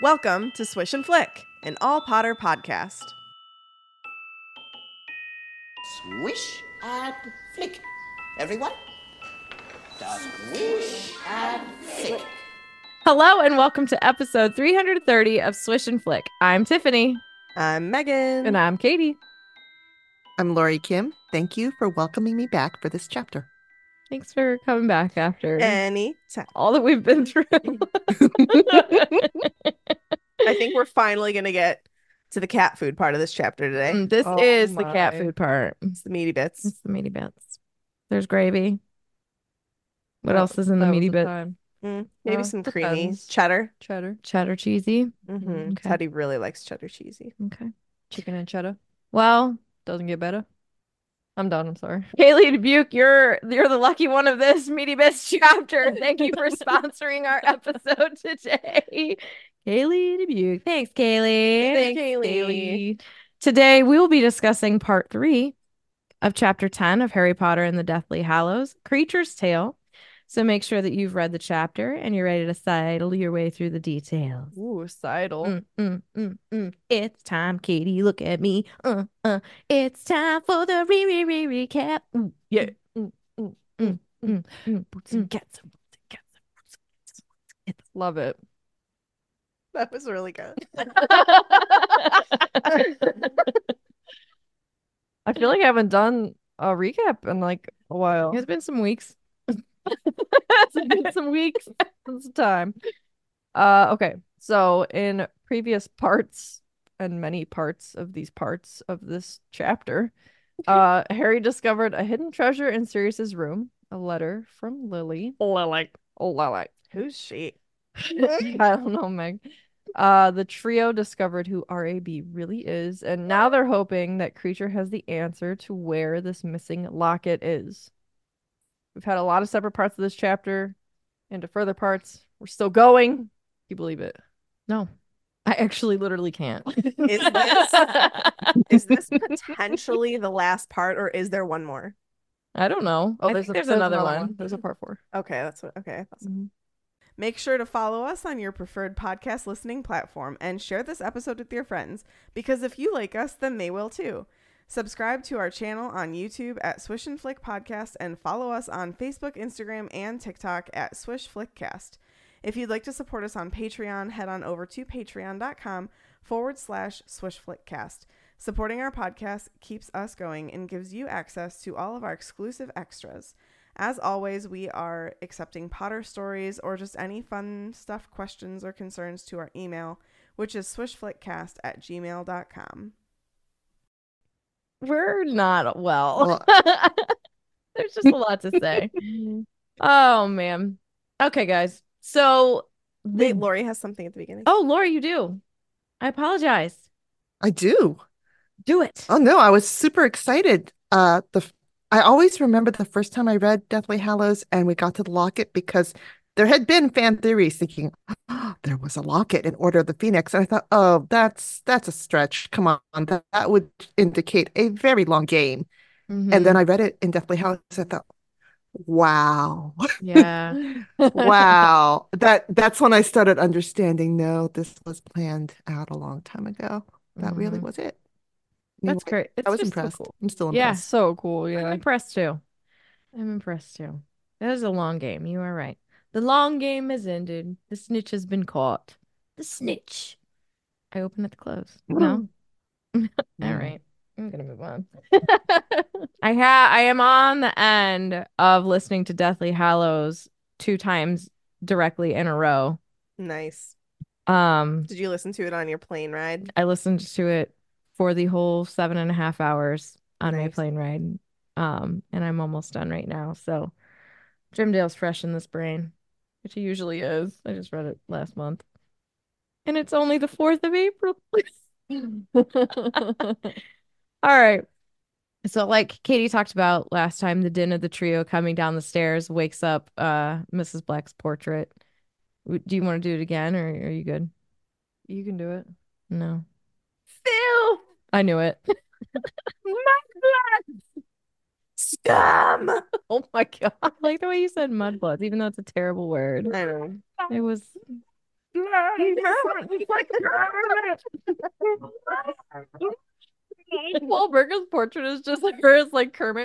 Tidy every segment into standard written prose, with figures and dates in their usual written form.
Welcome to Swish and Flick, an all Potter podcast. Swish and flick. Everyone? Swish and flick. Hello and welcome to episode 330 of Swish and Flick. I'm Tiffany. I'm Megan. And I'm Katie. I'm Lori Kim. Thank you for welcoming me back for this chapter. Thanks for coming back after Anytime. all that we've been through. I think we're finally going to get to the cat food part of this chapter today. This is the cat food part. It's the meaty bits. It's the meaty bits. There's gravy. What else is in the meaty bits? Maybe some creamy depends. cheddar. Cheddar cheesy. Mm-hmm. Okay. Teddy really likes cheddar cheesy. Okay. Chicken and cheddar. Well, Doesn't get better. I'm done. I'm sorry. Kaylee Dubuque, you're the lucky one of this meaty bits chapter. Thank you for sponsoring our episode today. Kaylee Dubuque. Thanks, Kaylee. Thanks, Kaylee. Today we will be discussing part 3 of chapter 10 of Harry Potter and the Deathly Hallows, Kreacher's Tale. So make sure that you've read the chapter and you're ready to sidle your way through the details. Ooh, sidle. It's time, Katie. Look at me. It's time for the recap. Yeah. Boots and cats. Love it. That was really good. I feel like I haven't done a recap in like a while. It's been some weeks. It's been some weeks since the time. Okay. So in previous parts and many parts of these parts of this chapter, Harry discovered a hidden treasure in Sirius's room, a letter from Lily. Lily. Who's she? I don't know, Meg. The trio discovered who R.A.B. really is, and now they're hoping that Kreacher has the answer to where this missing locket is. We've had a lot of separate parts of this chapter into further parts. We're still going. Can you believe it? No, I actually literally can't. Is this potentially the last part, or is there one more? I don't know. I think there's another one. There's a part 4. Okay, that's what. Okay, that's Make sure to follow us on your preferred podcast listening platform and share this episode with your friends, because if you like us, then they will too. Subscribe to our channel on YouTube at Swish and Flick Podcast and follow us on Facebook, Instagram, and TikTok at Swish Flickcast. If you'd like to support us on Patreon, head on over to patreon.com/SwishFlickcast. Supporting our podcast keeps us going and gives you access to all of our exclusive extras. As always, we are accepting Potter stories or just any fun stuff, questions, or concerns to our email, which is swishflickcast@gmail.com. We're not well. There's just a lot to say. Oh, man. Okay, guys. So, Wait, Lori has something at the beginning. Oh, Lori, you do. I apologize. I do. Do it. Oh no, I was super excited. I always remember the first time I read Deathly Hallows and we got to the locket, because there had been fan theories thinking, oh, there was a locket in Order of the Phoenix. And I thought, oh, that's a stretch. Come on, that would indicate a very long game. And then I read it in Deathly Hallows. I thought, wow. Yeah. Wow. That's when I started understanding, no, this was planned out a long time ago. That really was it. That's great. I was just so impressed. cool. I'm still Yeah. impressed. So cool. Yeah. I'm impressed too. That is a long game. You are right. The long game has ended. The snitch has been caught. The snitch. I open at the close. No. All right. I'm gonna move on. I am on the end of listening to Deathly Hallows 2 times directly in a row. Nice. Did you listen to it on your plane ride? I listened to it for the whole 7.5 hours on my Nice. plane ride. And I'm almost done right now. So Jimdale's fresh in this brain, which he usually is. I just read it last month. And it's only the 4th of April. All right. So like Katie talked about last time, the din of the trio coming down the stairs wakes up Mrs. Black's portrait. Do you want to do it again, or are you good? You can do it. No. Phil! I knew it. Mudbloods! Scum! Oh my God. I like the way you said mudbloods, even though it's a terrible word. I know. It was Wahlberg's portrait is just like her as like Kermit.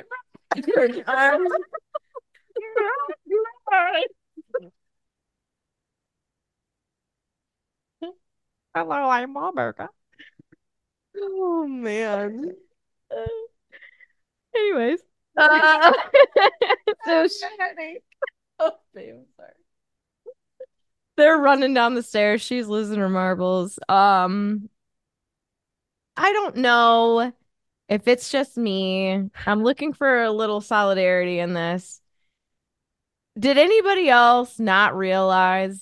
Hello, I'm Wahlberg. Oh man. Anyways, so oh, babe, I'm sorry. They're running down the stairs. She's losing her marbles. I don't know if it's just me. I'm looking for a little solidarity in this. Did anybody else not realize,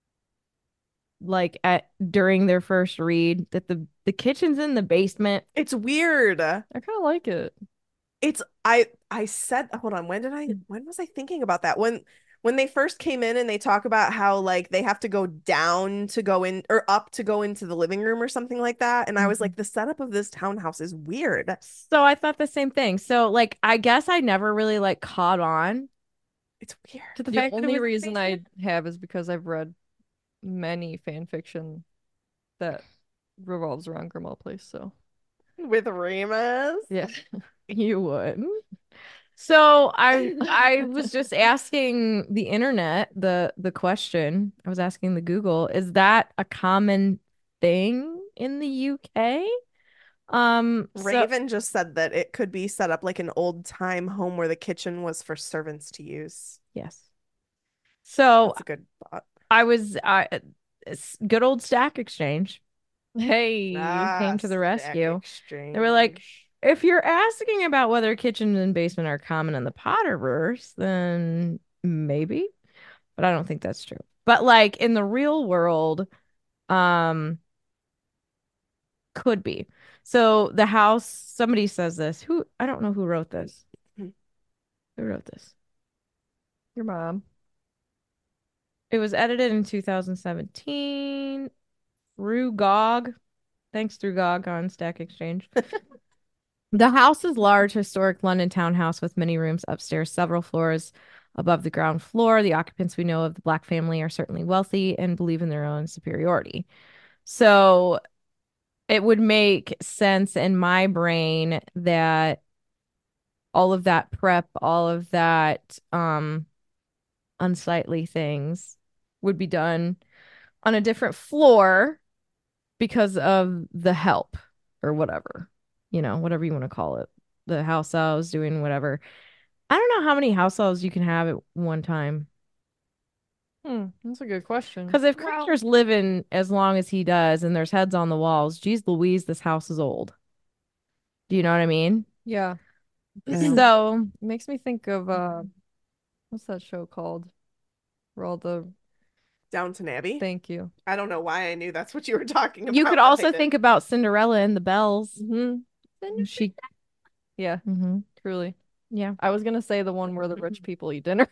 like at during their first read, that the kitchen's in the basement? It's weird. I kind of like it. It's I said, hold on, when was I thinking about that? When they first came in and they talk about how like they have to go down to go in or up to go into the living room or something like that. And I was like, the setup of this townhouse is weird. So I thought the same thing. So like I guess I never really like caught on It's weird. to the The fact that it only was the reason I basement. have is because I've read many fan fiction that revolves around Grimmauld Place. So With Remus. yeah, You would. So I was just asking the internet the question. I was asking the Google, is that a common thing in the UK? So Raven just said that it could be set up like an old time home where the kitchen was for servants to use. yes. So That's a good thought. it's good old Stack Exchange hey, came to the Stack rescue. They were like, Exchange. if you're asking about whether kitchen and basement are common in the Potterverse, then maybe, but I don't think that's true. But like in the real world, um, could be. So the house, somebody says this. Who I don't know who wrote this. Hmm. Who wrote this? your mom. It was edited in 2017 through GOG. Thanks through GOG on Stack Exchange. The house is large, historic London townhouse with many rooms upstairs, several floors above the ground floor. The occupants we know of the Black family are certainly wealthy and believe in their own superiority. So it would make sense in my brain that all of that prep, all of that unsightly things would be done on a different floor because of the help or whatever, whatever you want to call it. The house elves doing whatever. I don't know how many house elves you can have at one time. That's a good question. Because if creatures live in as long as he does and there's heads on the walls, geez Louise, this house is old. Do you know what I mean? Yeah, Yeah. So it makes me think of what's that show called? Where all the Downton Abbey. thank you. I don't know why I knew that's what you were talking about. you could but I also did. think about Cinderella and the bells. Mm-hmm. She, Yeah, Mhm. truly. Yeah. I was gonna say the one where the rich people eat dinner.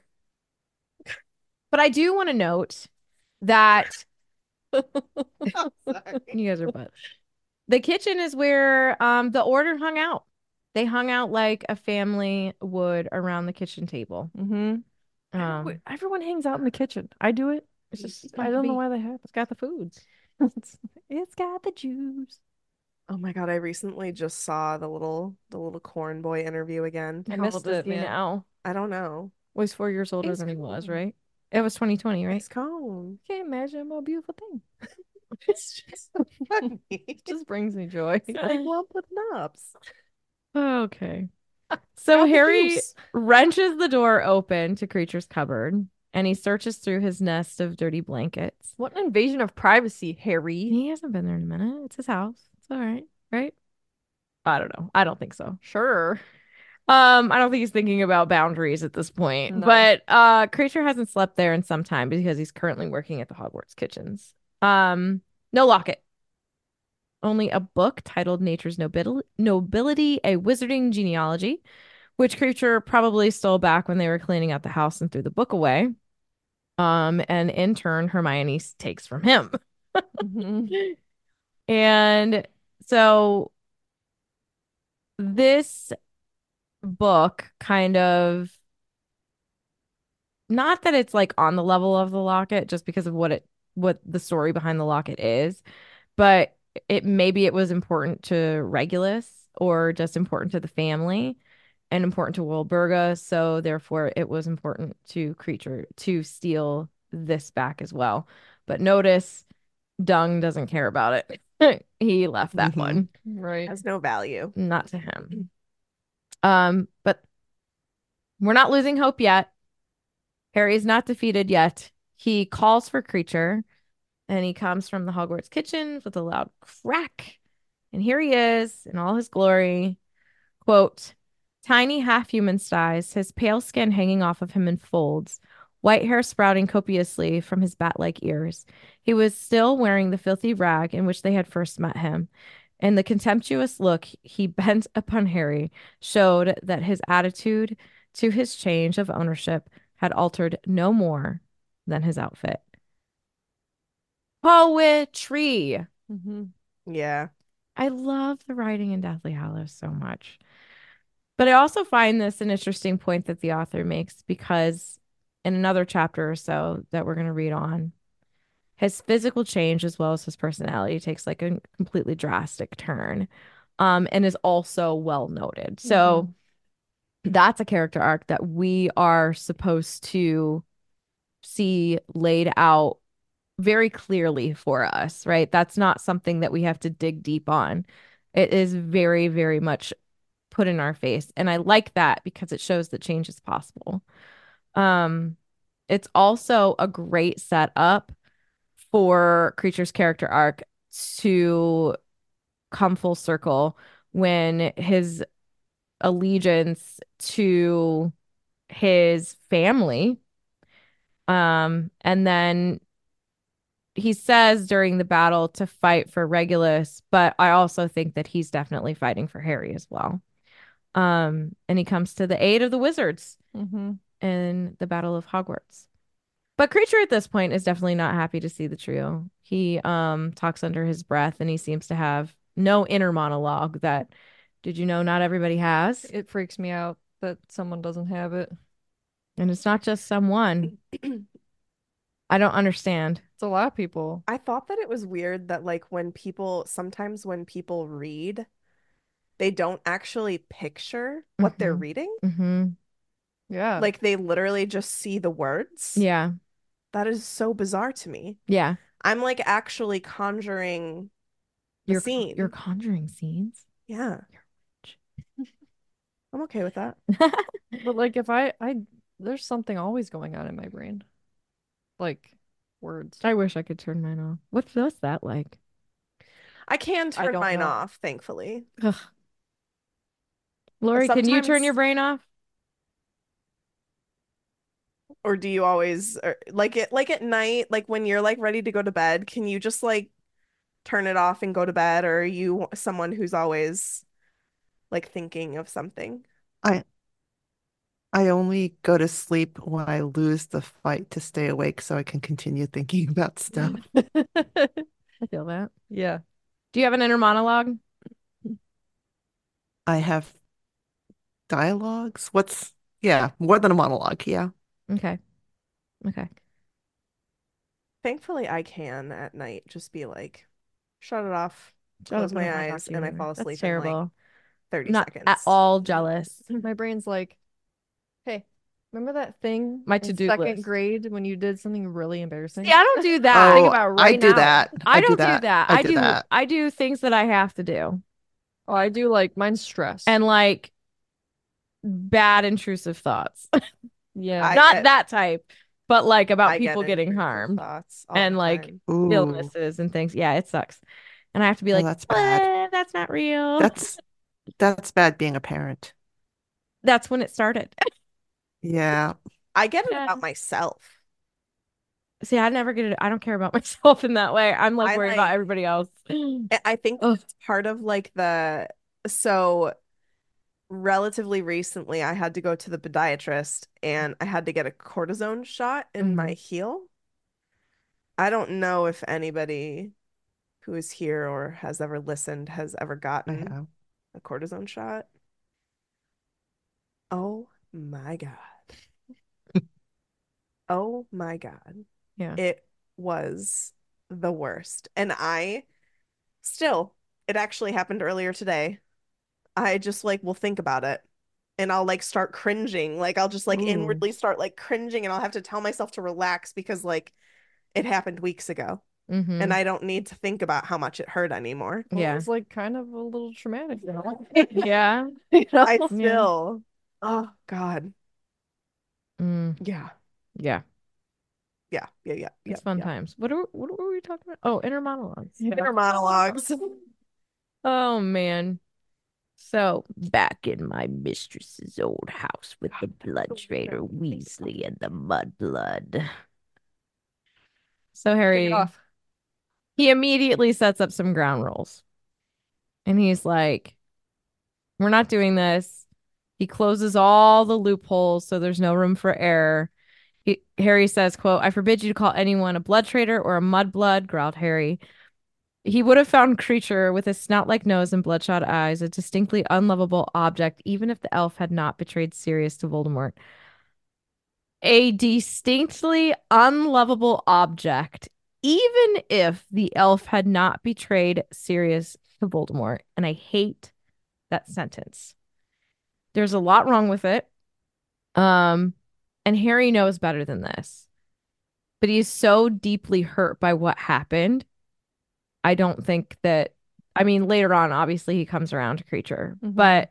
But I do want to note that I'm sorry. you guys are butts. The kitchen is where the order hung out. They hung out like a family would around the kitchen table. Mm-hmm. Everyone hangs out in the kitchen. I do it. It's just I don't know why they have It's got the foods. it's got the juice. Oh my God, I recently just saw the little corn boy interview again. I How missed old is it, he man. now? I don't know. Well, he's 4 years older He's than he was, cool. right? It was 2020, right? Nice cone. Can't imagine a more beautiful thing. It's just so funny. It just brings me joy. It's a big lump with nubs. Okay. So Got the Harry juice. wrenches the door open to Creature's cupboard and he searches through his nest of dirty blankets. What an invasion of privacy, Harry. He hasn't been there in a minute. It's his house. It's all right, right? I don't know. I don't think so. Sure. I don't think he's thinking about boundaries at this point. No. But Creature hasn't slept there in some time because he's currently working at the Hogwarts kitchens. No locket. Only a book titled Nature's Nobility, a Wizarding Genealogy, which Creature probably stole back when they were cleaning out the house and threw the book away. And in turn, Hermione takes from him. Mhm. And so this book kind of, not that it's like on the level of the locket just because of what it what the story behind the locket is, but maybe it was important to Regulus or just important to the family and important to Wilburga, so therefore it was important to Creature to steal this back as well. But notice Dung doesn't care about it. He left that one. Right. Has no value. Not to him. But we're not losing hope yet. Harry's not defeated yet. He calls for Creature, and he comes from the Hogwarts kitchen with a loud crack. And here he is in all his glory. Quote, tiny half-human size, his pale skin hanging off of him in folds, white hair sprouting copiously from his bat-like ears. He was still wearing the filthy rag in which they had first met him, and the contemptuous look he bent upon Harry showed that his attitude to his change of ownership had altered no more than his outfit. Poetry! Mm-hmm. Yeah. I love the writing in Deathly Hallows so much. But I also find this an interesting point that the author makes because in another chapter or so that we're going to read on, his physical change as well as his personality takes like a completely drastic turn, and is also well noted. So that's a character arc that we are supposed to see laid out very clearly for us, right? That's not something that we have to dig deep on. It is very, very much put in our face. And I like that because it shows that change is possible. It's also a great setup for Creature's character arc to come full circle when his allegiance to his family, and then he says during the battle to fight for Regulus, but I also think that he's definitely fighting for Harry as well. And he comes to the aid of the wizards in the Battle of Hogwarts. But Creature at this point is definitely not happy to see the trio. He talks under his breath and he seems to have no inner monologue that, did you know, not everybody has? It freaks me out that someone doesn't have it. And it's not just someone. I don't understand. It's a lot of people. I thought that it was weird that like sometimes when people read, they don't actually picture what they're reading. Mm-hmm. Yeah. Like they literally just see the words. Yeah. That is so bizarre to me. Yeah. I'm like actually conjuring the scene. You're conjuring scenes? Yeah. I'm okay with that. But like if I there's something always going on in my brain. Like words. I wish I could turn mine off. What's that like? I can turn don't mine know. off, thankfully. Ugh. Lori, can you turn sometimes- your brain off? Or do you always like at night, like when you're like ready to go to bed, can you just like turn it off and go to bed, or are you someone who's always like thinking of something? I I only go to sleep when I lose the fight to stay awake so I can continue thinking about stuff. I feel that. Yeah. Do you have an inner monologue? I have dialogues. Yeah, more than a monologue. Yeah. Okay. Okay. Thankfully, I can at night just be like, shut it off, Shut close up, I don't my wanna talk eyes, to you and I anymore. fall That's asleep in like terrible. 30 Not seconds. at all jealous. My brain's like, hey, remember that thing My in to-do second list. grade when you did something really embarrassing? See, I don't do that. Think Oh, about it I right do now. that. I don't do that. I do that. I do things that I have to do. Oh, I do like mine's stress. And like bad intrusive thoughts. yeah. Not that type, but like about I get people getting intrusive harmed thoughts all and the like time. Ooh, illnesses and things. Yeah, it sucks. And I have to be oh, like, that's bad. "What? That's not real." That's bad being a parent. That's when it started. Yeah. I get it Yeah. about myself. See, I never get it. I don't care about myself in that way. I'm like I worried like- about everybody else. I think Ugh. it's part of like so relatively recently I had to go to the podiatrist and I had to get a cortisone shot in my heel. I don't know if anybody who is here or has ever listened has ever I gotten have. a cortisone shot. Oh my God. Oh my God. Yeah. It was the worst. And it actually happened earlier today. I just like will think about it and I'll like start cringing. Like I'll just like Ooh. inwardly start like cringing and I'll have to tell myself to relax because like it happened weeks ago Mm-hmm. and I don't need to think about how much it hurt anymore. Well, it Yeah. was like kind of a little traumatic. Yeah. You know? I still, oh God. Mm. Yeah. Yeah. Yeah. It's fun times. What were we talking about? Oh, inner monologues. Inner monologues. Oh man. So back in my mistress's old house with the blood traitor Weasley and the mudblood. So Kick Harry, it off. he immediately sets up some ground rules. And he's like, we're not doing this. He closes all the loopholes so there's no room for error. Harry says, quote, I forbid you to call anyone a blood traitor or a mudblood, growled Harry. He would have found Creature with his snout-like nose and bloodshot eyes a distinctly unlovable object, even if the elf had not betrayed Sirius to Voldemort. A distinctly unlovable object, even if the elf had not betrayed Sirius to Voldemort. And I hate that sentence. There's a lot wrong with it. And Harry knows better than this. But he's so deeply hurt by what happened. I don't think that, I mean, later on, obviously he comes around to Creature, but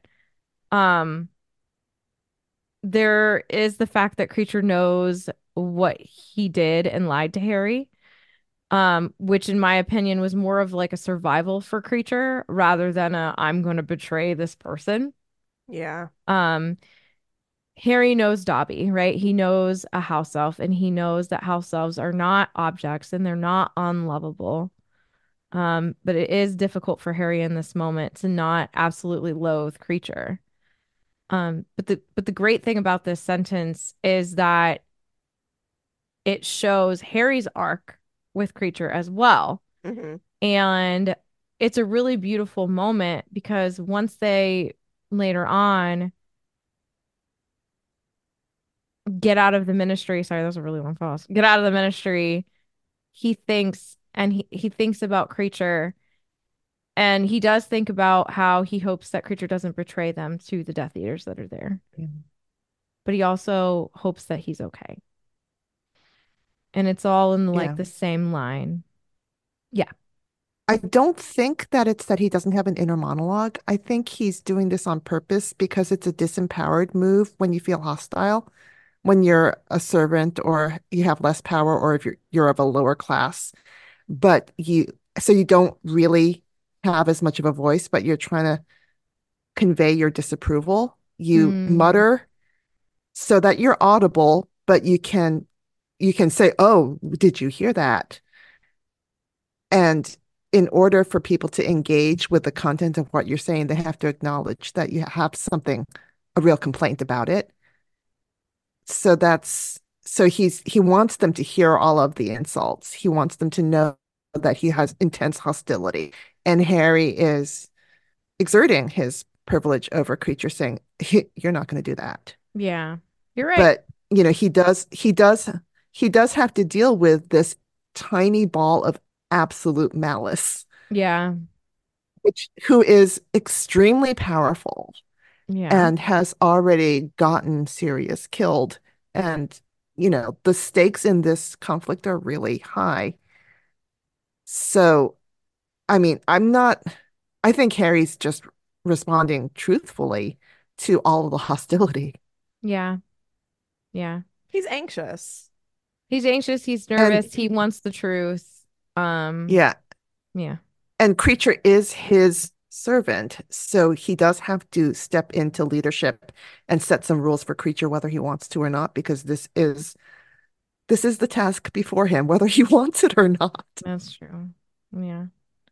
there is the fact that Creature knows what he did and lied to Harry, which in my opinion was more of like a survival for Creature rather than a I'm going to betray this person. Yeah. Harry knows Dobby, right? He knows a house elf and he knows that house elves are not objects and they're not unlovable. But it is difficult for Harry in this moment to not absolutely loathe Creature. But the great thing about this sentence is that it shows Harry's arc with Creature as well. Hmm. And it's a really beautiful moment because once they later on get out of the ministry, sorry, that was a really long pause. Get out of the ministry, he thinks and he thinks about Creature. And he does think about how he hopes that Creature doesn't betray them to the Death Eaters that are there. Yeah. But he also hopes that he's okay. And it's all in like Yeah. the same line. Yeah. I don't think that it's that he doesn't have an inner monologue. I think he's doing this on purpose because it's a disempowered move when you feel hostile, when you're a servant or you have less power or if you're of a lower class. But you don't really have as much of a voice, but you're trying to convey your disapproval. You Mm, mutter so that you're audible, but you can say, "Oh, did you hear that?" And in order for people to engage with the content of what you're saying, they have to acknowledge that you have something, a real complaint about it. So he wants them to hear all of the insults. He wants them to know that he has intense hostility. And Harry is exerting his privilege over Creature, saying, You're not going to do that. yeah. You're right. But he does have to deal with this tiny ball of absolute malice, Yeah. who is extremely powerful Yeah. and has already gotten Sirius killed. And, the stakes in this conflict are really high. So, I mean, I think Harry's just responding truthfully to all of the hostility. Yeah. Yeah. He's anxious. He's anxious, he's And nervous, he wants the truth. yeah, Yeah. and Creature is his servant, so he does have to step into leadership and set some rules for Creature whether he wants to or not, because this is the task before him, whether he wants it or not. That's true. Yeah.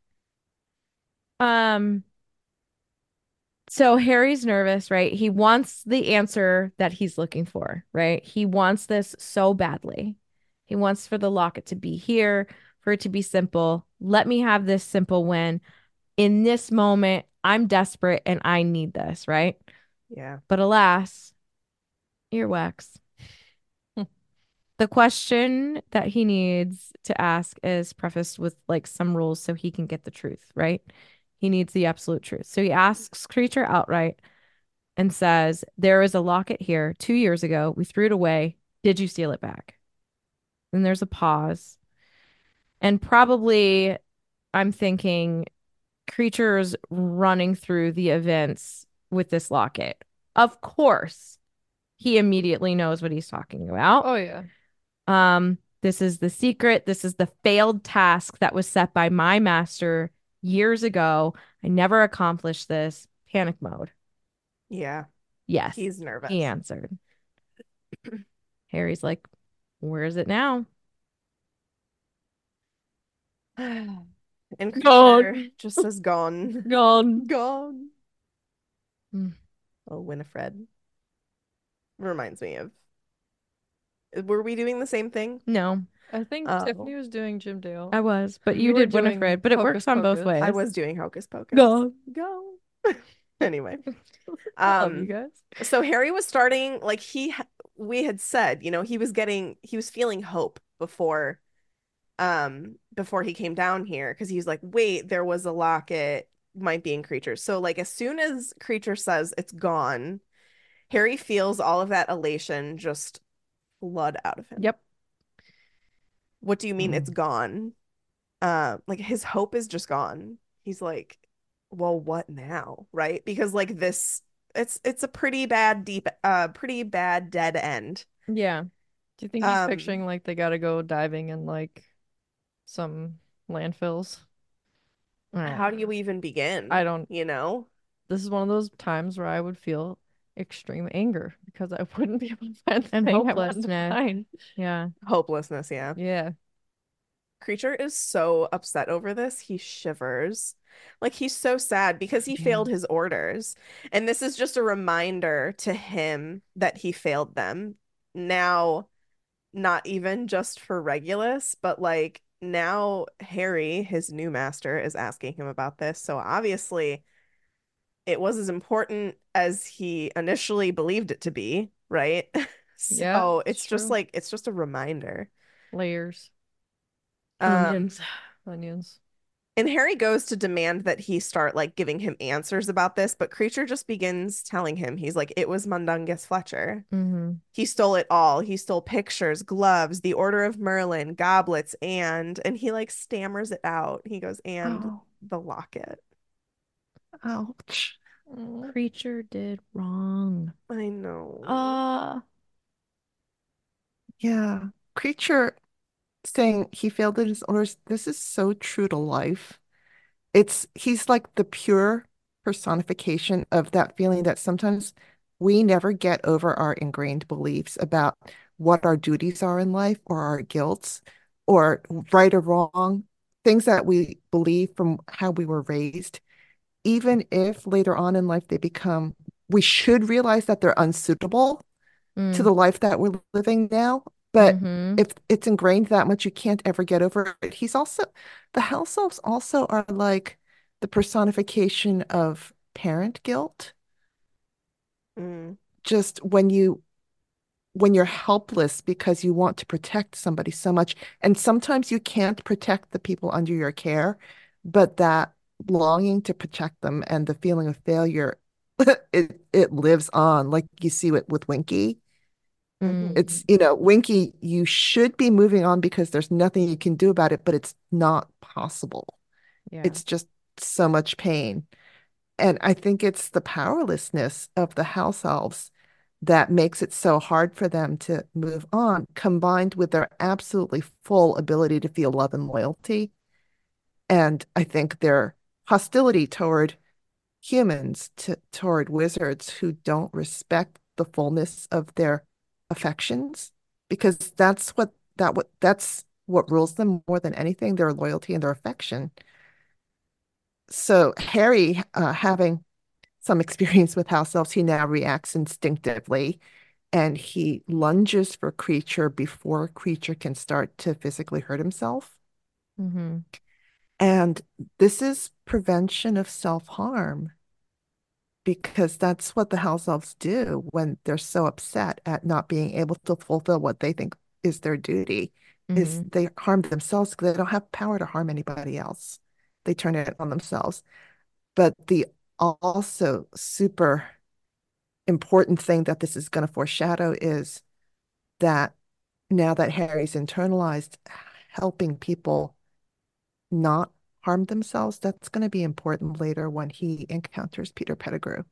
Um, so Harry's nervous, right? He wants the answer that he's looking for, right? He wants this so badly. He wants for the locket to be here, for it to be simple. Let me have this simple win. In this moment, I'm desperate and I need this, right? Yeah. But alas, earwax. The question that he needs to ask is prefaced with like some rules so he can get the truth, right? He needs the absolute truth. So he asks Creature outright and says, "There is a locket here 2 years ago. We threw it away. Did you steal it back?" And there's a pause. And probably I'm thinking Creature's running through the events with this locket. Of course, he immediately knows what he's talking about. Oh yeah. This is the secret. This is the failed task that was set by my master years ago. I never accomplished this. Panic mode. Yeah, Yes, he's nervous. he answered. Harry's like, "Where is it now?" And Creature Gone. just says gone. Gone. Gone. Mm. Oh, Winifred. Reminds me of. Were we doing the same thing? No, I think Oh. Tiffany was doing Jim Dale. I was, but You you were did doing Winifred, but it Hocus works on both Pocus. ways. I was doing Hocus Pocus. Gone. Go. Anyway, I love you guys. so Harry was starting like we had said, he was feeling hope before he came down here because he was like, wait, there was a locket, might be in Creature. So like as soon as Creature says it's gone, Harry feels all of that elation just flood out of him. Yep. What do you mean it's gone? Like his hope is just gone. He's like, well, what now? Right? Because like this, it's a pretty bad dead end. Yeah. Do you think he's Um, picturing like they gotta go diving in like some landfills? How do you even begin? I don't. This is one of those times where I would feel extreme anger because I wouldn't be able to find the And thing I wanted to hopelessness. find. Yeah. Hopelessness, yeah. Yeah. Creature is so upset over this. He shivers. Like he's so sad because he failed his orders. And this is just a reminder to him that he failed them. Now, not even just for Regulus, but like now Harry, his new master, is asking him about this. So obviously it was as important as he initially believed it to be, right? Yeah, So it's it's just true. like it's just a reminder. Layers. Onions. Onions. And Harry goes to demand that he start like giving him answers about this, but Creature just begins telling him, he's like, it was Mundungus Fletcher. Mm-hmm. He stole it all. He stole pictures, gloves, the Order of Merlin, goblets, and he like stammers it out. He goes, and Oh, the locket. ouch. Creature did wrong. I know. Yeah. Creature saying he failed in his orders. This is so true to life. He's like the pure personification of that feeling that sometimes we never get over our ingrained beliefs about what our duties are in life or our guilts or right or wrong, things that we believe from how we were raised, even if later on in life we should realize that they're unsuitable to the life that we're living now. But Mm-hmm. if it's ingrained that much, you can't ever get over it. The house elves also are like the personification of parent guilt. Mm. Just when you're helpless because you want to protect somebody so much, and sometimes you can't protect the people under your care, but that longing to protect them and the feeling of failure, it lives on. Like you see it with Winky. Mm. It's, Winky, you should be moving on because there's nothing you can do about it, but it's not possible. Yeah. It's just so much pain. And I think it's the powerlessness of the house elves that makes it so hard for them to move on, combined with their absolutely full ability to feel love and loyalty. And I think their hostility toward humans, toward wizards who don't respect the fullness of their affections, because that's what rules them more than anything, their loyalty and their affection. So Harry, having some experience with house elves, he now reacts instinctively and he lunges for Creature before Creature can start to physically hurt himself. Mm-hmm. And this is prevention of self-harm because that's what the house elves do when they're so upset at not being able to fulfill what they think is their duty, is Hmm. they harm themselves because they don't have power to harm anybody else. They turn it on themselves. But the also super important thing that this is going to foreshadow is that now that Harry's internalized helping people not harm themselves, that's going to be important later when he encounters Peter Pettigrew.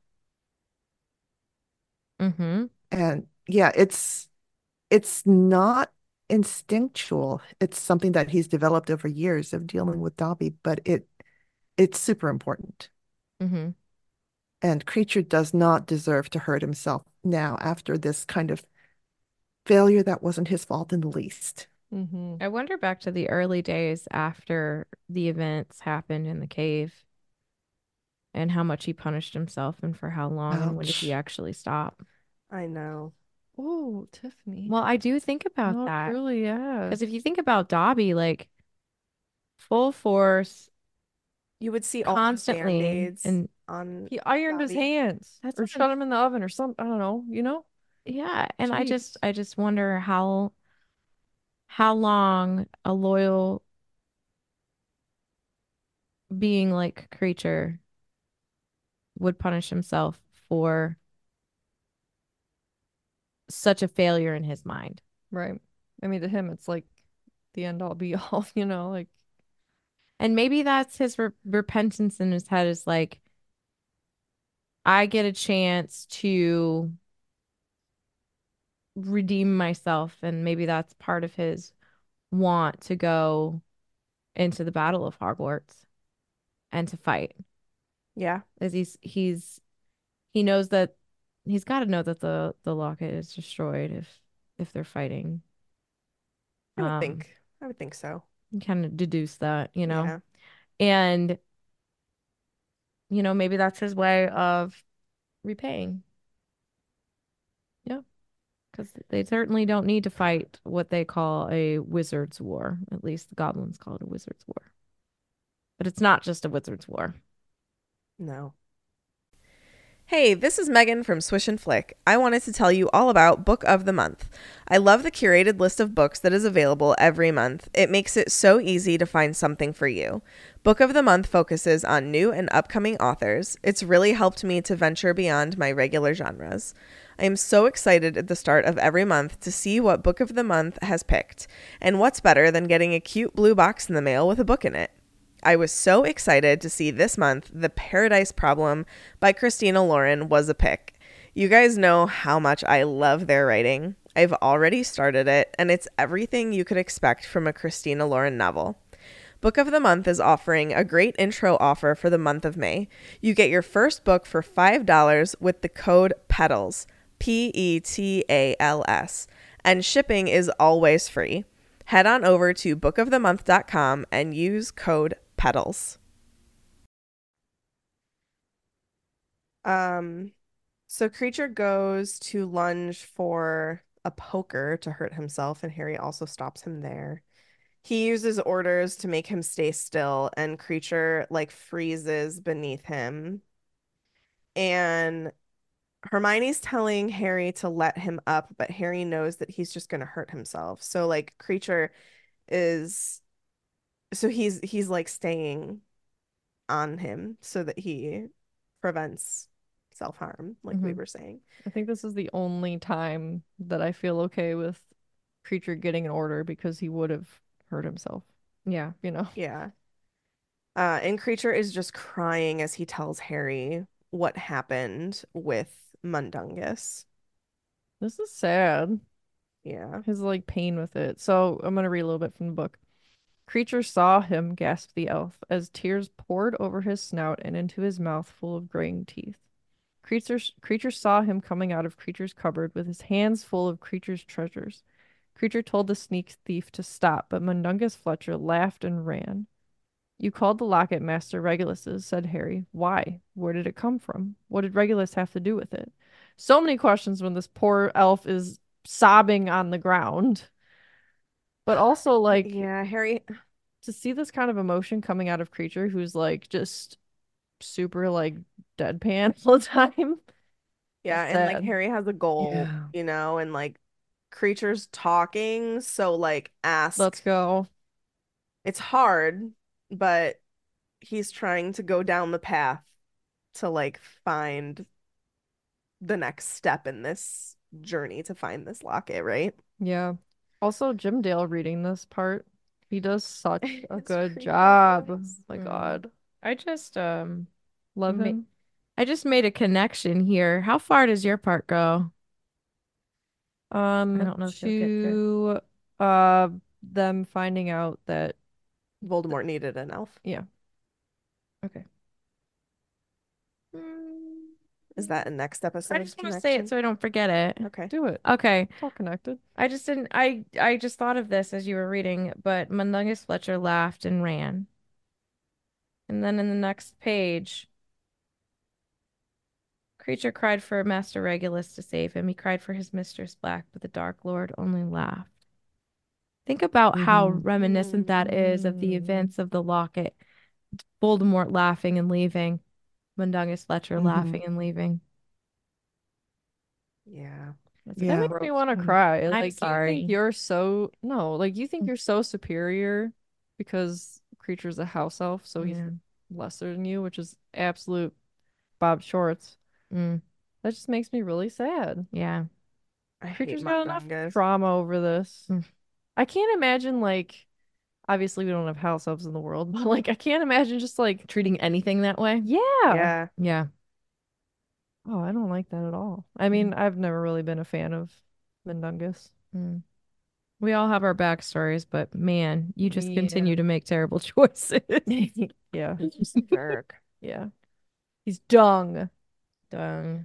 Hmm. And yeah, it's not instinctual. It's something that he's developed over years of dealing with Dobby, but it's super important. Hmm. And Creature does not deserve to hurt himself now after this kind of failure that wasn't his fault in the least. Mm-hmm. I wonder back to the early days after the events happened in the cave and how much he punished himself and for how long and when did he Ouch. actually stop? I know. Oh, Tiffany. Well, I do think about Not that really, yeah. because if you think about Dobby, like full force, You would see all the constantly, band-aids and on He ironed his Dobby. hands that's or what shut him in the oven or something. I don't know, yeah, and Jeez. I just wonder how long a loyal being like creature would punish himself for such a failure in his mind. Right. I mean, to him, it's like the end all be all, like, And maybe that's his repentance in his head is like, I get a chance to redeem myself. And maybe that's part of his want to go into the Battle of Hogwarts and to fight. Yeah, As he knows that he's got to know that the locket is destroyed if they're fighting. I would Um, think. I would think so. kind of deduce that, Yeah. and maybe that's his way of repaying. Yeah, because they certainly don't need to fight what they call a wizard's war. At least the goblins call it a wizard's war. But it's not just a wizard's war. No. Hey, this is Megan from Swish and Flick. I wanted to tell you all about Book of the Month. I love the curated list of books that is available every month. It makes it so easy to find something for you. Book of the Month focuses on new and upcoming authors. It's really helped me to venture beyond my regular genres. I am so excited at the start of every month to see what Book of the Month has picked. And what's better than getting a cute blue box in the mail with a book in it? I was so excited to see this month The Paradise Problem by Christina Lauren was a pick. You guys know how much I love their writing. I've already started it, and it's everything you could expect from a Christina Lauren novel. Book of the Month is offering a great intro offer for the month of May. You get your first book for $5 with the code PETALS, PETALS, and shipping is always free. Head on over to bookofthemonth.com and use code PETALS. So Creature goes to lunge for a poker to hurt himself, and Harry also stops him there. He uses orders to make him stay still, and Creature like freezes beneath him. And Hermione's telling Harry to let him up, but Harry knows that he's just gonna hurt himself. So like Creature is he's like staying on him so that he prevents self-harm, like we Hmm. were saying. I think this is the only time that I feel okay with Creature getting an order because he would have hurt himself, Yeah. Yeah. And Creature is just crying as he tells Harry what happened with Mundungus. This is sad. Yeah. His like pain with it. So I'm gonna read a little bit from the book. Creature saw him, gasped the elf, as tears poured over his snout and into his mouth full of graying teeth. Creature saw him coming out of Creature's cupboard with his hands full of Creature's treasures. Creature told the sneak thief to stop, but Mundungus Fletcher laughed and ran. You called the locket Master Regulus's, said Harry. Why? Where did it come from? What did Regulus have to do with it? So many questions when this poor elf is sobbing on the ground. But also, like, Yeah, Harry. to see this kind of emotion coming out of Creature who's like just super like deadpan all the time. Yeah, It's and like sad. Harry has a goal, Yeah. and like creatures talking, so like ask. Let's go. It's hard, but he's trying to go down the path to like find the next step in this journey to find this locket, right? Yeah. Also, Jim Dale reading this part, he does such a His good creepy job. voice. My Mm. God. I just Love ma- him. I just made a connection here. How far does your part go? I don't know if you'll get to it. To them finding out that Voldemort needed an elf. yeah. Okay. Mm, Is that a next episode I just want to say connection? it so I don't forget it. Okay. Do it. Okay. It's all connected. I just didn't I just thought of this as you were reading, but Mundungus Fletcher laughed and ran. And then in the next page, Creature cried for Master Regulus to save him. He cried for his mistress Black, but the Dark Lord only laughed. Think about how reminiscent that is of the events of the locket. Voldemort laughing and leaving. Mundungus Fletcher laughing and leaving. Yeah. That's Yeah. That makes me want to cry. I'm Like, you sorry. think you're so no, like you think you're so superior because Creature's a house elf, so he's Yeah. lesser than you, which is absolute Bob Shorts. Mm, That just makes me really sad. yeah. I hate Creature's got enough Mundungus. trauma over this. Mm. I can't imagine like obviously we don't have house elves in the world, but like I can't imagine just like Treating anything that way? yeah. Yeah. Yeah. Oh, I don't like that at all. I mean, I've never really been a fan of Mundungus. Mm. We all have our backstories, but man, you just continue Yeah. to make terrible choices. Yeah. He's just a jerk. Yeah. He's dung. Dung.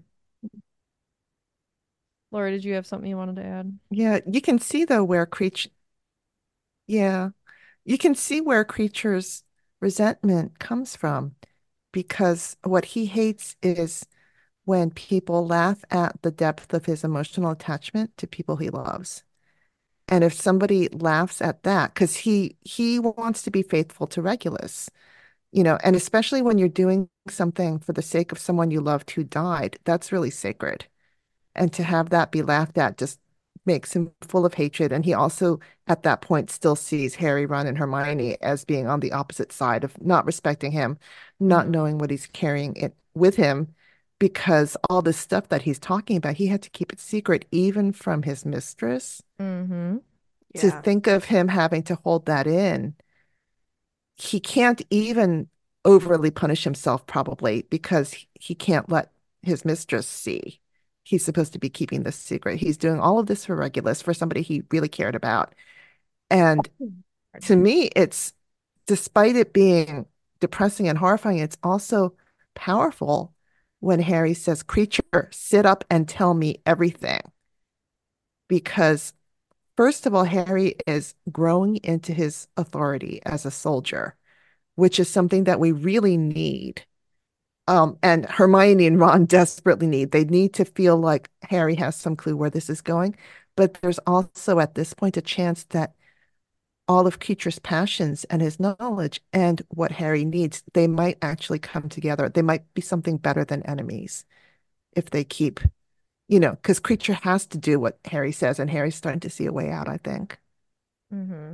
Laura, did you have something you wanted to add? Yeah, you can see though where yeah, you can see where Creature's resentment comes from because what he hates is when people laugh at the depth of his emotional attachment to people he loves. And if somebody laughs at that, because he wants to be faithful to Regulus, and especially when you're doing something for the sake of someone you loved who died, that's really sacred. And to have that be laughed at just makes him full of hatred. And he also, at that point, still sees Harry, Ron, and Hermione as being on the opposite side of not respecting him, not knowing what he's carrying it with him, because all this stuff that he's talking about, he had to keep it secret, even from his mistress. Mm-hmm. To Yeah. think of him having to hold that in, he can't even overly punish himself, probably, because he can't let his mistress see. He's supposed to be keeping this secret. He's doing all of this for Regulus, for somebody he really cared about. And to me, it's, despite it being depressing and horrifying, it's also powerful when Harry says, "Creature, sit up and tell me everything." Because, first of all, Harry is growing into his authority as a soldier, which is something that we really need. And Hermione and Ron desperately need. They need to feel like Harry has some clue where this is going. But there's also at this point a chance that all of Creature's passions and his knowledge and what Harry needs, they might actually come together. They might be something better than enemies if they keep, because Creature has to do what Harry says, and Harry's starting to see a way out, I think. Mm-hmm.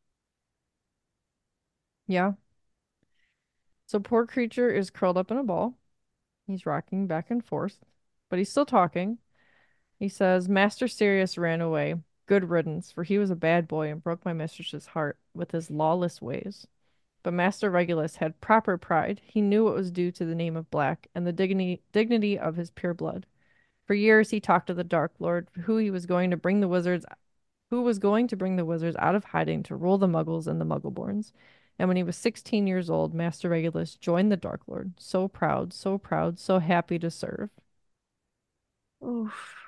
Yeah. So poor Creature is curled up in a ball. He's rocking back and forth, but he's still talking. He says, Master Sirius ran away. Good riddance, for he was a bad boy and broke my mistress's heart with his lawless ways. But Master Regulus had proper pride. He knew what was due to the name of Black and the dignity of his pure blood. For years he talked to the Dark Lord, who was going to bring the wizards out of hiding to rule the Muggles and the Muggleborns. And when he was 16 years old, Master Regulus joined the Dark Lord. So proud, so happy to serve. Oof.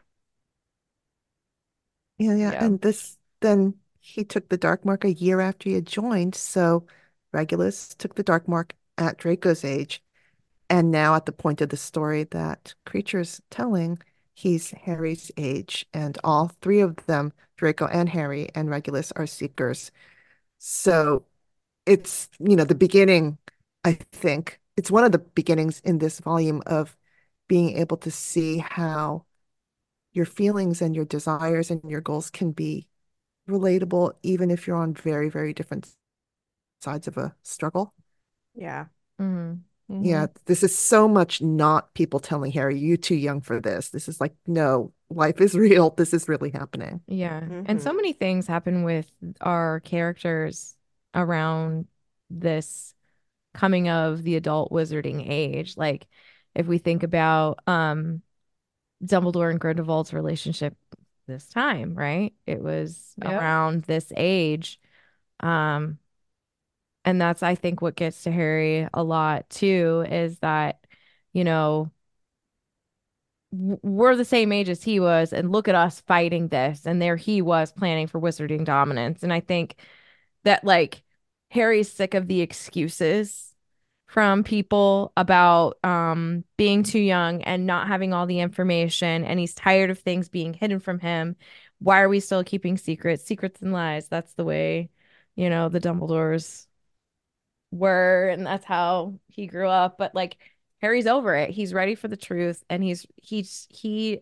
Yeah. Yeah. And then he took the Dark Mark a year after he had joined. So Regulus took the Dark Mark at Draco's age. And now at the point of the story that Creature's telling, he's Harry's age. And all three of them, Draco and Harry and Regulus, are seekers. So it's, the beginning, I think. It's one of the beginnings in this volume of being able to see how your feelings and your desires and your goals can be relatable, even if you're on very, very different sides of a struggle. Yeah. Mhm. Yeah, this is so much not people telling Harry, you too young for this. This is like, no, life is real. This is really happening. Yeah. And so Mhm. many things happen with our characters around this coming of the adult wizarding age. Like if we think about Dumbledore and Grindelwald's relationship this time, right? It was Yep. around this age. Um, and that's, I think, what gets to Harry a lot too, is that, you know, we're the same age as he was, and look at us fighting this. And there he was planning for wizarding dominance. And I think that, like, Harry's sick of the excuses from people about being too young and not having all the information, and he's tired of things being hidden from him. Why are we still keeping secrets? Secrets and lies. That's the way, the Dumbledores were, and that's how he grew up. But like Harry's over it. He's ready for the truth, and he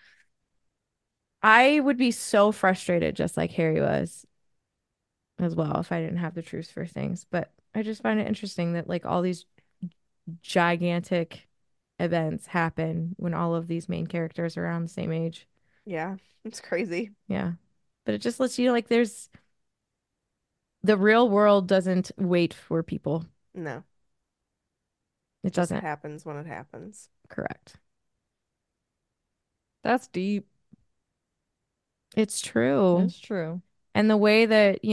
I would be so frustrated just like Harry was as well if I didn't have the truth for things. But I just find it interesting that like all these gigantic events happen when all of these main characters are around the same age. Yeah. It's crazy. Yeah. But it just lets you know, like, the real world doesn't wait for people. No. It Just doesn't. happens when it happens. Correct. That's deep. It's true. It's true. And the way that,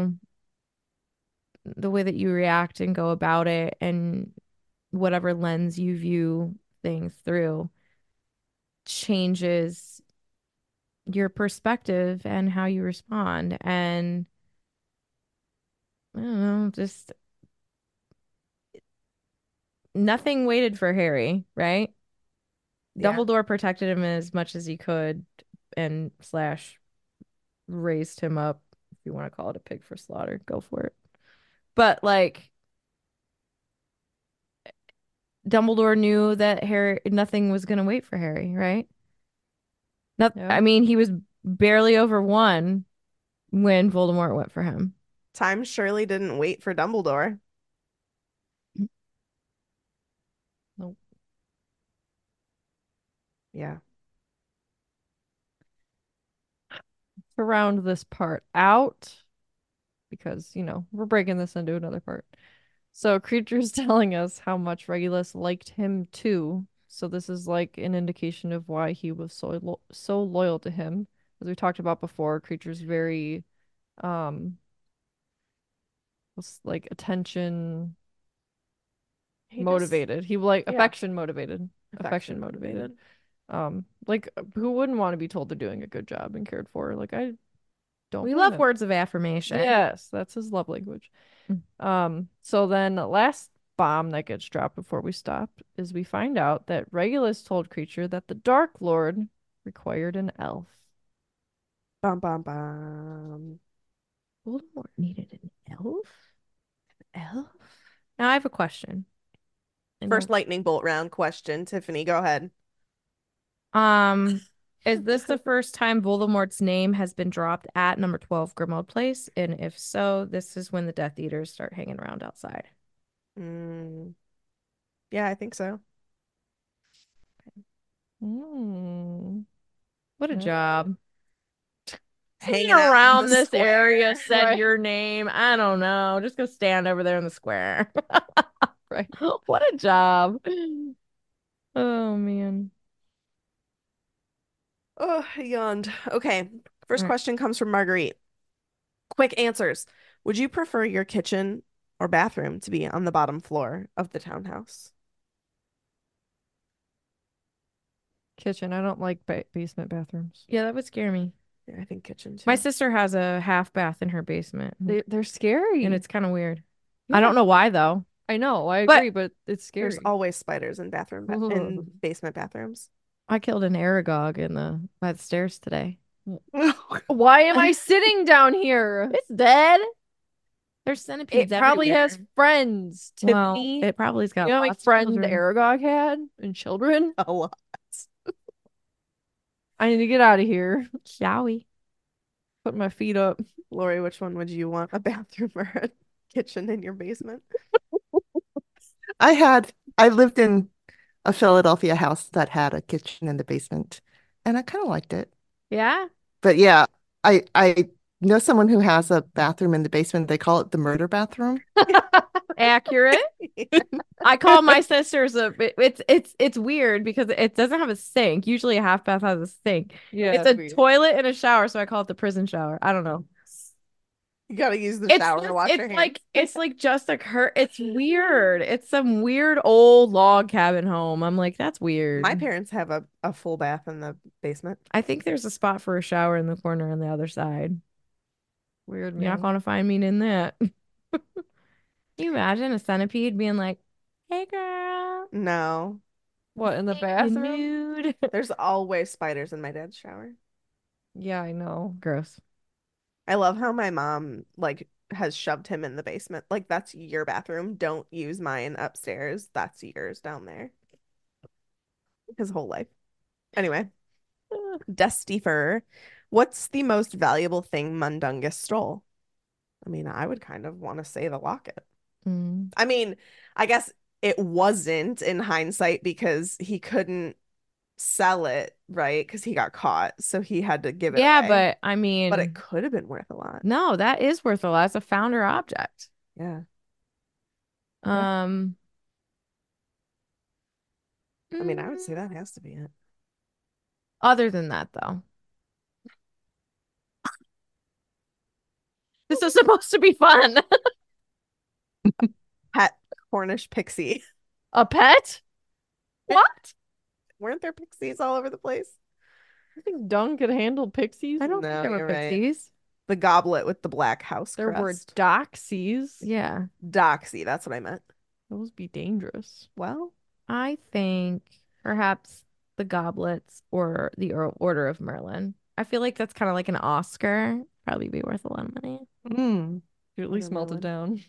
the way that you react and go about it, and whatever lens you view things through, changes your perspective and how you respond. And I don't know, just nothing waited for Harry, right? Yeah. Dumbledore protected him as much as he could, and slash raised him up. If you want to call it a pig for slaughter, go for it. But like Dumbledore knew that Harry, nothing was going to wait for Harry, right? Not, Yeah. I mean, he was barely over one when Voldemort went for him. Time surely didn't wait for Dumbledore. Nope. Yeah. To round this part out, because, we're breaking this into another part. So Creature's telling us how much Regulus liked him too. So this is like an indication of why he was so loyal to him. As we talked about before, Creature's very was like attention He just- motivated. He like Yeah. affection motivated. Affection Affection motivated. Like who wouldn't want to be told they're doing a good job and cared for? Like I don't We blame love him. words of affirmation. Yes, that's his love language. So then last bomb that gets dropped before we stop is we find out that Regulus told Creature that the Dark Lord required an elf. Bum bum bum. Voldemort needed an elf? Elf? Now I have a question. First lightning bolt round question. Tiffany, go ahead. Is this the first time Voldemort's name has been dropped at number 12 Grimmauld Place? And if so, this is when the Death Eaters start hanging around outside. Yeah, I think so. What a job. Hanging Hanging out in around the this square. area said Right. your name. I don't know. Just go stand over there in the square. Right. What a job. Oh, man. Oh, I yawned. Okay. First All right. question comes from Marguerite. Quick answers. Would you prefer your kitchen or bathroom to be on the bottom floor of the townhouse? Kitchen. I don't like basement bathrooms. Yeah, that would scare me. Yeah, I think kitchen too. My sister has a half bath in her basement, They're scary. and it's kind of weird. Yeah. I don't know why, though. I know, I But- agree, but it's scary. There's always spiders in in basement bathrooms. I killed an Aragog by the stairs today. Why am I sitting down here? It's dead. There's centipedes It probably everywhere. has friends, Well, Tiffany. it probably's got You know how many lots of friends the children. Aragog had and children? A lot. I need to get out of here. Shall we? Put my feet up. Lori, which one would you want? A bathroom or a kitchen in your basement? I lived in a Philadelphia house that had a kitchen in the basement, and I kind of liked it. Yeah. But yeah, I know someone who has a bathroom in the basement. They call it the murder bathroom. Accurate. I call my sister's it's weird because it doesn't have a sink. Usually a half bath has a sink. Yeah. It's that's a weird. toilet and a shower, so I call it the prison shower. I don't know. You gotta use the shower to wash your hands. It's like just a it's weird. It's some weird old log cabin home. I'm like, that's weird. My parents have a full bath in the basement. I think there's a spot for a shower in the corner on the other side. Weird, You're not man. gonna find me in that. Can you imagine a centipede being like, "Hey girl, No, What, in the in bathroom? mood?" there's always spiders in my dad's shower. Yeah, I know. Gross. I love how my mom like has shoved him in the basement. Like that's your bathroom. Don't use mine upstairs. That's yours down there. His whole life. Anyway, Dusty Fur. What's the most valuable thing Mundungus stole? I mean, I would kind of want to say the locket. Mm. I mean, I guess it wasn't in hindsight because he couldn't sell it, right? Because he got caught, so he had to give it Yeah, away. but I mean, But it could have been worth a lot. no, that is worth a lot. It's a founder object. Yeah. Um, I mean, I would say that has to be it. Other than that, though, this is supposed to be fun. Pet Cornish pixie. A pet? What? Weren't there pixies all over the place? I think Dung could handle pixies. I don't No, think there were you're right. pixies. The goblet with the black house There were crest. doxies. Yeah, Doxy, that's what I meant. Those be dangerous. Well, I think perhaps the goblets or the Order of Merlin. I feel like that's kind of like an Oscar. Probably be worth a lot of money. Mm. Could at least melt it down.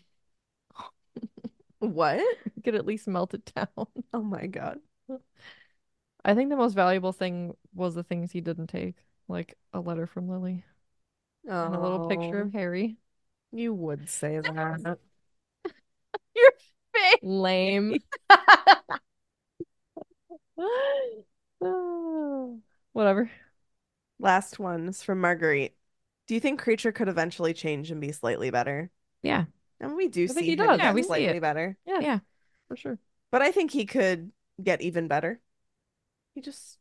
what? Could at least melt it down. Oh my God. I think the most valuable thing was the things he didn't take, like a letter from Lily and a little picture Oh, of Harry. you would say that. Your face. Lame. Whatever. Last one is from Marguerite. Do you think Creature could eventually change and be slightly better? Yeah, And we do I think see he him does. Yeah, get we see slightly it. better. Yeah, yeah. for sure. But I think he could get even better. He just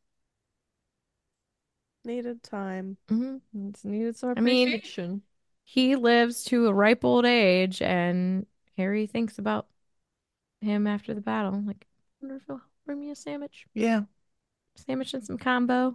needed time. hmm It's needed some I mean- appreciation. He lives to a ripe old age, and Harry thinks about him after the battle. Like, I wonder if he'll bring me a sandwich. Yeah. Sandwich and some combo.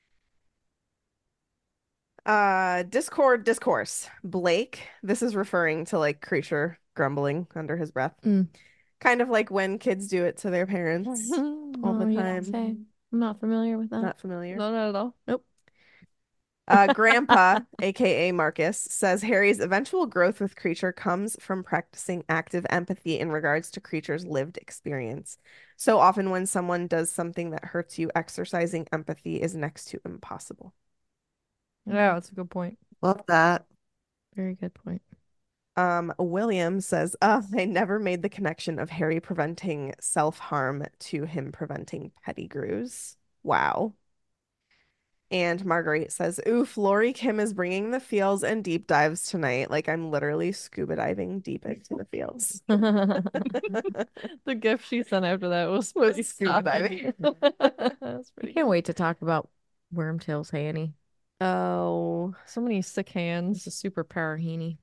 Discord discourse. Blake, this is referring to like Creature grumbling under his breath. Mm. Kind of like when kids do it to their parents all Oh, the you don't time. say. I'm not familiar with that. Not familiar. No, not at all. Nope. Grandpa, aka Marcus, says Harry's eventual growth with Creature comes from practicing active empathy in regards to Creature's lived experience. So often, when someone does something that hurts you, exercising empathy is next to impossible. Yeah, that's a good point. Love that. Very good point. William says, I never made the connection of Harry preventing self-harm to him preventing Pettigrews. Wow. And Marguerite says, oof, Lori Kim is bringing the feels and deep dives tonight. Like I'm literally scuba diving deep into the feels. The gift she sent after that was pretty scuba diving. diving. That's I pretty can't wait to talk about Wormtail's Hanny. Oh, So many sick It's hands. a superpower Hanny.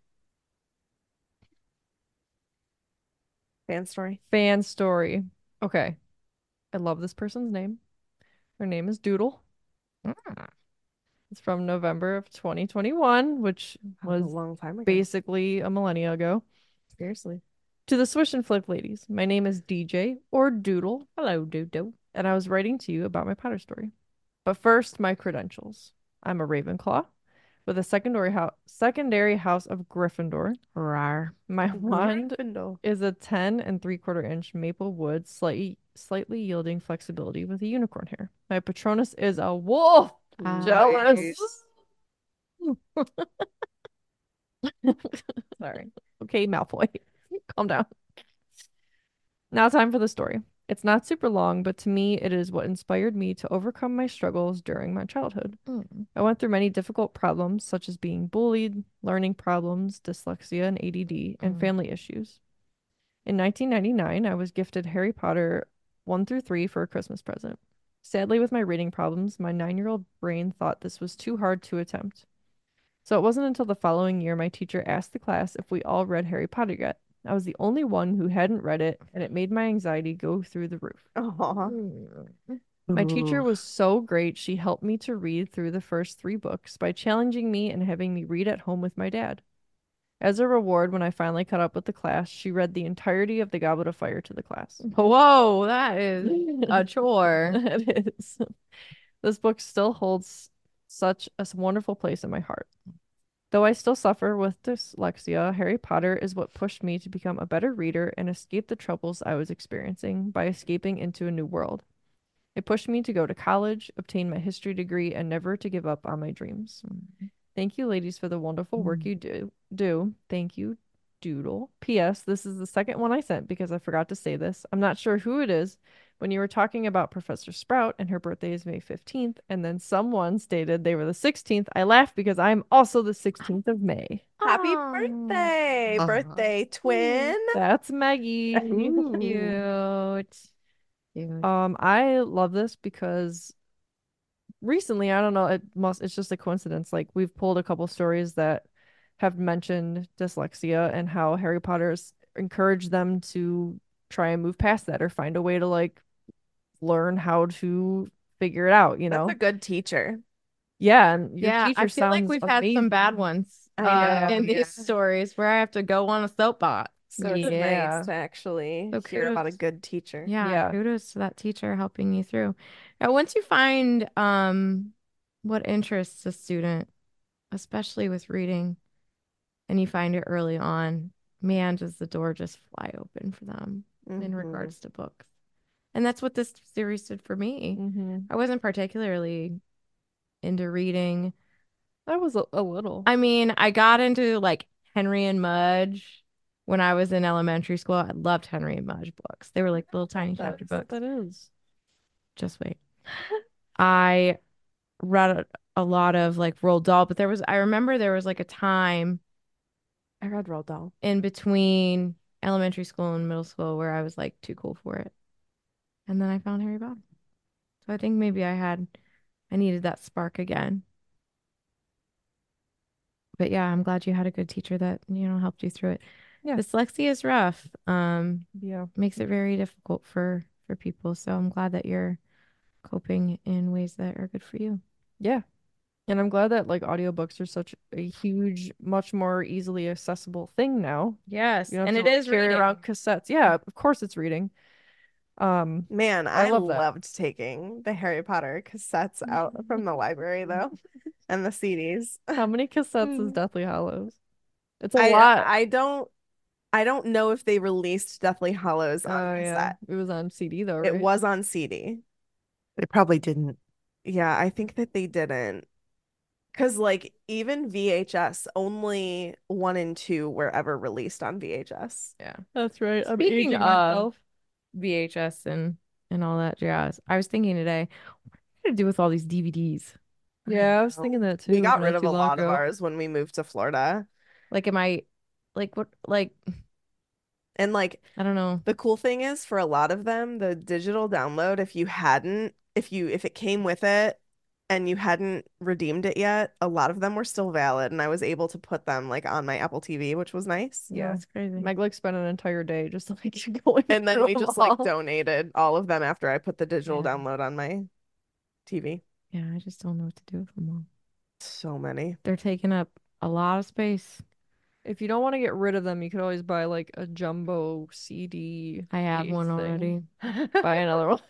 fan story. Fan story. Okay. I love this person's name. Her name is Doodle. It's from November of 2021, which That was a was long time ago. basically a millennia ago. Seriously. To the Swish and Flick ladies, my name is DJ or Doodle. Hello, Doodle. And I was writing to you about my Potter story. But first, my credentials. I'm a Ravenclaw with a secondary house of Gryffindor. Rar. My wand Gryffindor. is a 10 and 3/4 inch maple wood, slightly yielding flexibility with a unicorn hair. My Patronus is a wolf. Jealous. Nice. Sorry. Okay, Malfoy. Calm down. Now time for the story. It's not super long, but to me, it is what inspired me to overcome my struggles during my childhood. I went through many difficult problems, such as being bullied, learning problems, dyslexia and ADD, and family issues. In 1999, I was gifted Harry Potter 1 through 3 for a Christmas present. Sadly, with my reading problems, my 9-year-old brain thought this was too hard to attempt. So it wasn't until the following year my teacher asked the class if we all read Harry Potter yet. I was the only one who hadn't read it, and it made my anxiety go through the roof. Aw. My teacher Ooh. was so great, she helped me to read through the first 3 books by challenging me and having me read at home with my dad. As a reward, when I finally caught up with the class, she read the entirety of The Goblet of Fire to the class. Whoa, that is a chore. It is. This book still holds such a wonderful place in my heart. Though I still suffer with dyslexia, Harry Potter is what pushed me to become a better reader and escape the troubles I was experiencing by escaping into a new world. It pushed me to go to college, obtain my history degree, and never to give up on my dreams. Thank you, ladies, for the wonderful work you do. Thank you, Doodle. P.S. This is the second one I sent because I forgot to say this. I'm not sure who it is. When you were talking about Professor Sprout and her birthday is May 15th, and then someone stated they were the 16th, I laughed because I'm also the 16th of May. Happy Oh, birthday, Aw. birthday twin. That's Maggie. Ooh. cute. Cute. I love this because recently, I don't know, it's just a coincidence. Like we've pulled a couple stories that have mentioned dyslexia and how Harry Potter's encouraged them to try and move past that or find a way to like learn how to figure it out, you know? That's a good teacher. Yeah, and your Yeah, teacher I feel like sounds we've had some bad amazing. ones I know, in yeah. these stories where I have to go on a soapbox. So it's Yeah. nice to actually So hear about a kudos. good teacher. Yeah, Yeah. kudos to that teacher helping you through. Now, once you find what interests a student, especially with reading, and you find it early on, man, does the door just fly open for them in Mhm. regards to books. And that's what this series did for me. Mm-hmm. I wasn't particularly into reading. I was a little. I mean, I got into like Henry and Mudge when I was in elementary school. I loved Henry and Mudge books. They were like little tiny chapter That's what books. that is. Just wait. I read a lot of like Roald Dahl, but I remember there was like a time I read Roald Dahl. in between elementary school and middle school where I was like too cool for it. And then I found Harry Potter. So I think maybe I needed that spark again. But yeah, I'm glad you had a good teacher that, helped you through it. Yeah. Dyslexia is rough. Yeah. Makes it very difficult for people. So I'm glad that you're coping in ways that are good for you. Yeah. And I'm glad that like audiobooks are such a huge, much more easily accessible thing now. Yes, You don't and have it to is carry reading. around cassettes. Yeah, of course it's reading. Man, I I love that. loved taking the Harry Potter cassettes out from the library though, and the CDs. How many cassettes is Deathly Hallows? It's a I lot. I don't know if they released Deathly Hallows on Oh yeah, cassette. it was on CD though, It right? was on CD. They probably didn't. Yeah, I think that they didn't. Because like even VHS, only 1 and 2 were ever released on VHS. Yeah. That's right. I'm Speaking aging of myself. VHS and all that jazz, I was thinking today, what to do with all these DVDs? Yeah, I was know. thinking that too. We got not rid of too a long lot of ago. ours when we moved to Florida. Like, am I like what? Like, And like I don't know. the cool thing is for a lot of them, the digital download, if it came with it and you hadn't redeemed it yet, a lot of them were still valid and I was able to put them like on my Apple TV, which was nice. Yeah. That's crazy. Meg like spent an entire day just like going And then through we them just like all. donated all of them after I put the digital Yeah. download on my TV. Yeah, I just don't know what to do with them all. So many. They're taking up a lot of space. If you don't want to get rid of them, you could always buy like a jumbo CD. I have case one thing. already. Buy another one.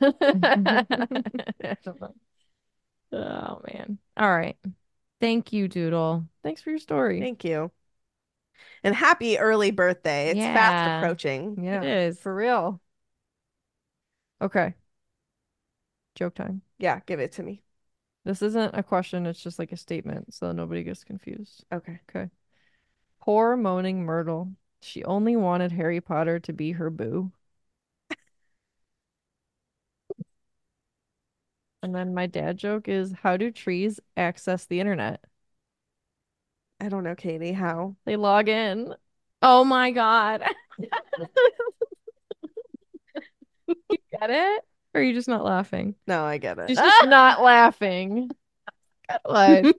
Oh man. All right. Thank you, Doodle. Thanks for your story. Thank you. And happy early birthday. It's fast Yeah. approaching. Yeah, It is. for real. Okay. Joke time. Yeah, give it to me. This isn't a question, it's just like a statement, so nobody gets confused. Okay. Okay. Poor moaning Myrtle. She only wanted Harry Potter to be her boo. And then my dad joke is, how do trees access the internet? I don't know, Katie. How? They log in. Oh my God. You get it? Or are you just not laughing? No, I get it. She's just not laughing. What?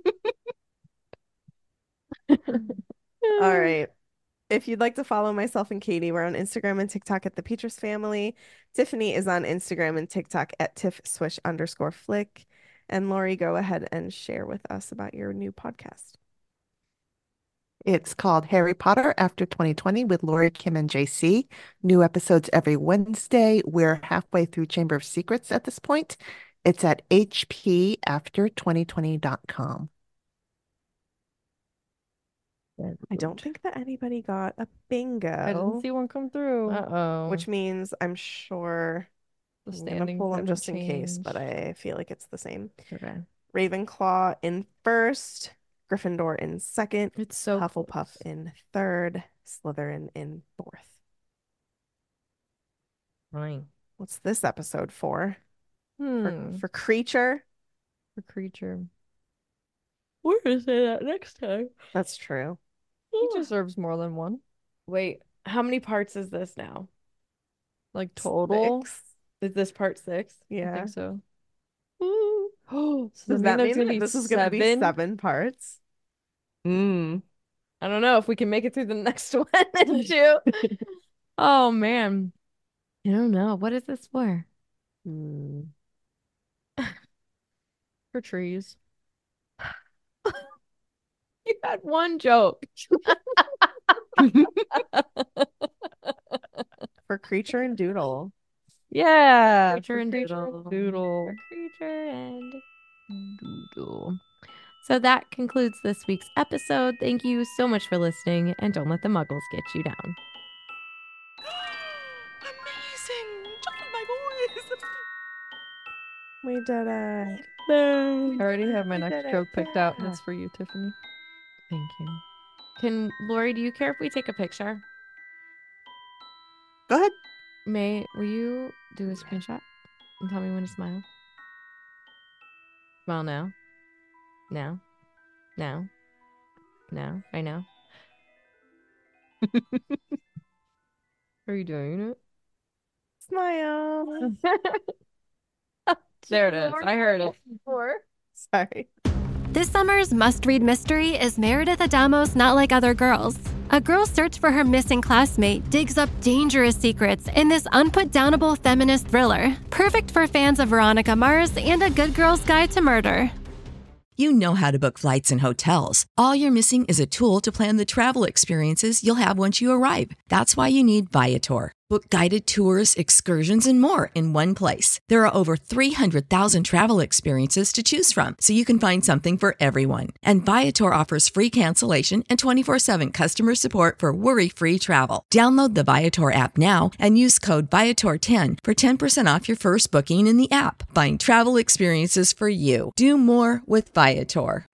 All right. If you'd like to follow myself and Katie, we're on Instagram and TikTok at the Peters Family. Tiffany is on Instagram and TikTok at tiffswish_flick. And Lori, go ahead and share with us about your new podcast. It's called Harry Potter After 2020 with Lori, Kim, and JC. New episodes every Wednesday. We're halfway through Chamber of Secrets at this point. It's at hpafter2020.com. I don't think that anybody got a bingo. I didn't see one come through. Uh-oh. Which means I'm sure The I'm gonna standings pull them haven't just in case, but changed. I feel like it's the same. Okay. Ravenclaw in first, Gryffindor in second, It's so Hufflepuff close. in third, Slytherin in fourth. Fine. What's this episode for? Hmm. For Creature? For creature. We're gonna say that next time. That's true. He deserves more than one. Wait, how many parts is this now? Like total. 6? Is this part 6? I Yeah. think so. Ooh. So Does that there's mean gonna that be this is going to be 7 parts? Mm. I don't know if we can make it through the next one and two. Oh man. I don't know. What is this for? Hmm. For trees. You had one joke. For Creature and Doodle. Yeah. Creature for and creature Doodle. and doodle. For Creature and Doodle. So that concludes this week's episode. Thank you so much for listening, and don't let the muggles get you down. Amazing! Just like my voice. We did it. I already have my We next did it. joke picked out, and Yeah. it's for you, Tiffany. Thank you. Lori, do you care if we take a picture? Go ahead. Will you do a screenshot and tell me when to smile? Smile now. Now. Now. Now. Right now. Are you doing it? Smile. There it is. I heard it. Sorry. This summer's must-read mystery is Meredith Adamo's Not Like Other Girls. A girl's search for her missing classmate digs up dangerous secrets in this unput-downable feminist thriller, perfect for fans of Veronica Mars and A Good Girl's Guide to Murder. You know how to book flights and hotels. All you're missing is a tool to plan the travel experiences you'll have once you arrive. That's why you need Viator. Book guided tours, excursions, and more in one place. There are over 300,000 travel experiences to choose from, so you can find something for everyone. And Viator offers free cancellation and 24/7 customer support for worry-free travel. Download the Viator app now and use code Viator10 for 10% off your first booking in the app. Find travel experiences for you. Do more with Viator.